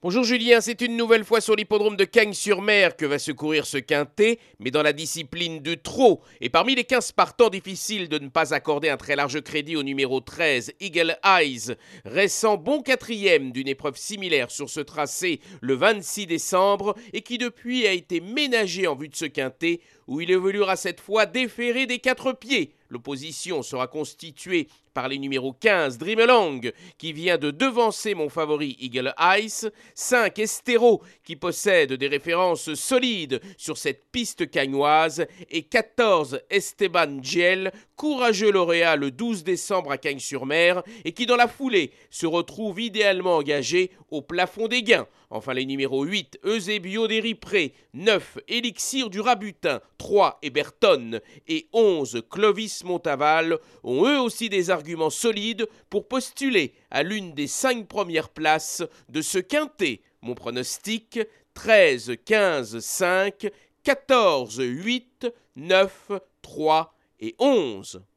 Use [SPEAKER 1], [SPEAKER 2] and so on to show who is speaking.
[SPEAKER 1] Bonjour Julien, c'est une nouvelle fois sur l'hippodrome de Cagnes-sur-Mer que va se courir ce quintet, mais dans la discipline du trot. Et parmi les 15 partants, difficile de ne pas accorder un très large crédit au numéro 13, Eagle Eyes, restant bon quatrième d'une épreuve similaire sur ce tracé le 26 décembre et qui depuis a été ménagé en vue de ce quintet où il évoluera cette fois déféré des 4 pieds. L'opposition sera constituée par les numéros 15 Dreamalong qui vient de devancer mon favori Eagle Eyes, 5 Estero qui possède des références solides sur cette piste cagnoise et 14 Esteban Giel, courageux lauréat le 12 décembre à Cagnes-sur-Mer et qui dans la foulée se retrouve idéalement engagé au plafond des gains. Enfin les numéros 8 Eusebio des Ripré, 9 Élixir du Rabutin, 3 Eberton et 11 Clovis Montaval ont eux aussi des arguments solides pour postuler à l'une des 5 premières places de ce quintet. Mon pronostic 13, 15, 5, 14, 8, 9, 3 et 11.